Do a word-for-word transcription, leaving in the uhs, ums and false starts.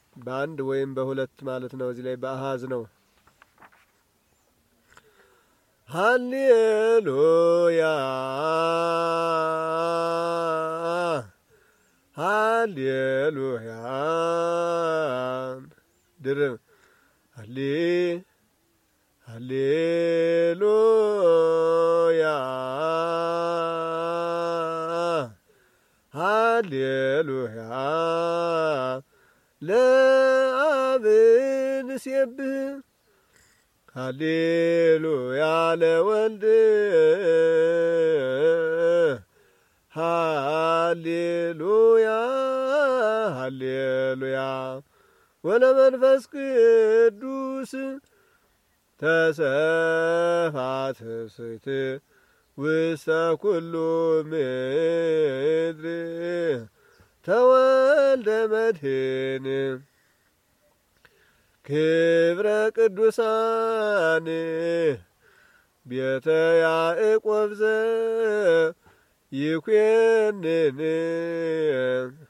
በአንድ ወይም በሁለት ማለት ነው። እዚህ ላይ በአሃዝ ነው። ሃሌሉያ ሃሌሉያ ድርብ ሃሌ ሃሌሉያ ሃሌሉያ ለአብ ንሴብህ ሃሌሉያ ለወልድ ሃሌሉያ ሃሌሉያ ወለመንፈስ ቅዱስ ተሰፋት ስት ውስተ ኩሉ ምድር ተወልደ መድኅን ክብረ ቅዱሳን ቤተ ያዕቆብ ዘ ይኮንን